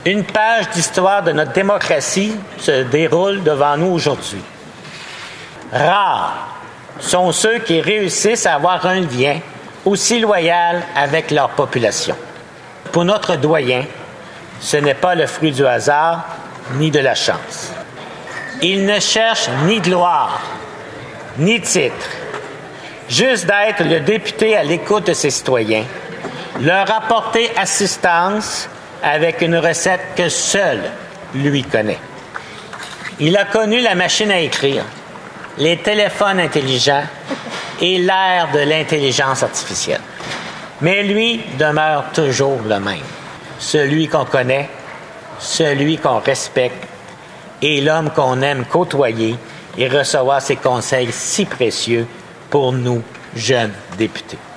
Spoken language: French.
Une page d'histoire de notre démocratie se déroule devant nous aujourd'hui. Rares sont ceux qui réussissent à avoir un lien aussi loyal avec leur population. Pour notre doyen, ce n'est pas le fruit du hasard ni de la chance. Il ne cherche ni gloire, ni titre, juste d'être le député à l'écoute de ses citoyens, leur apporter assistance avec une recette que seul lui connaît. Il a connu la machine à écrire, les téléphones intelligents et l'ère de l'intelligence artificielle. Mais lui demeure toujours le même, celui qu'on connaît, celui qu'on respecte et l'homme qu'on aime côtoyer et recevoir ses conseils si précieux pour nous, jeunes députés.